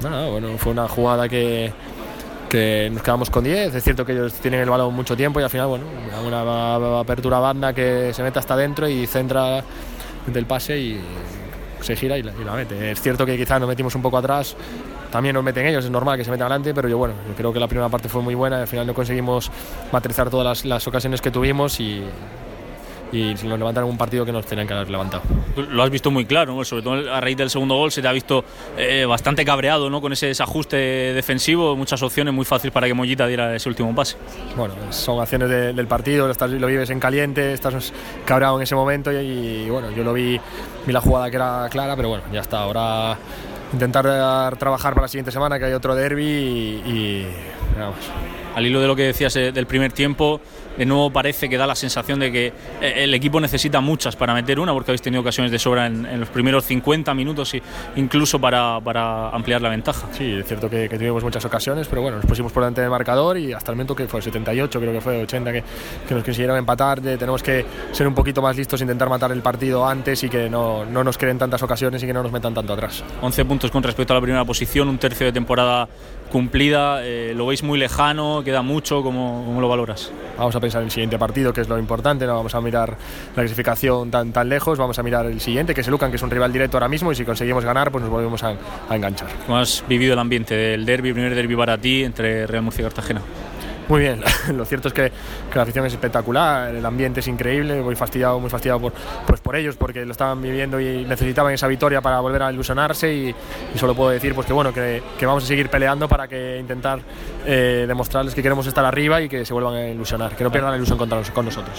Nada, bueno, fue una jugada que nos quedamos con 10. Es cierto que ellos tienen el balón mucho tiempo y al final, bueno, una apertura banda que se mete hasta adentro y centra del pase y se gira y la mete. Es cierto que quizás nos metimos un poco atrás, también nos meten ellos, es normal que se metan adelante, pero yo creo que la primera parte fue muy buena y al final no conseguimos materializar todas las ocasiones que tuvimos y nos levantaron un partido que nos tenían que haber levantado. Lo has visto muy claro, ¿no? Sobre todo a raíz del segundo gol se te ha visto bastante cabreado, ¿no? Con ese desajuste defensivo, muchas opciones, muy fácil para que Mollita diera ese último pase. Bueno, son acciones del partido, lo vives en caliente, estás cabreado en ese momento y bueno, yo vi la jugada que era clara, pero bueno, ya está, ahora intentar trabajar para la siguiente semana, que hay otro derbi y vamos. Al hilo de lo que decías del primer tiempo, de nuevo parece que da la sensación de que el equipo necesita muchas para meter una, porque habéis tenido ocasiones de sobra en los primeros 50 minutos e incluso para ampliar la ventaja. Sí, es cierto que tuvimos muchas ocasiones, pero bueno, nos pusimos por delante del marcador y hasta el momento que fue 78, creo que fue 80, que nos consiguieron empatar. Tenemos que ser un poquito más listos, intentar matar el partido antes y que no nos queden tantas ocasiones y que no nos metan tanto atrás. 11 puntos con respecto a la primera posición, un tercio de temporada cumplida, lo veis muy lejano, queda mucho, ¿cómo lo valoras? Vamos a pensar en el siguiente partido, que es lo importante, no vamos a mirar la clasificación tan lejos, vamos a mirar el siguiente, que es el Lucan, que es un rival directo ahora mismo, y si conseguimos ganar, pues nos volvemos a enganchar. ¿Cómo has vivido el ambiente del derbi, primer derbi para ti entre Real Murcia y Cartagena? Muy bien, lo cierto es que la afición es espectacular, el ambiente es increíble, muy fastidiado por ellos, porque lo estaban viviendo y necesitaban esa victoria para volver a ilusionarse y solo puedo decir pues que vamos a seguir peleando para que intentar demostrarles que queremos estar arriba y que se vuelvan a ilusionar, que no pierdan la ilusión con nosotros.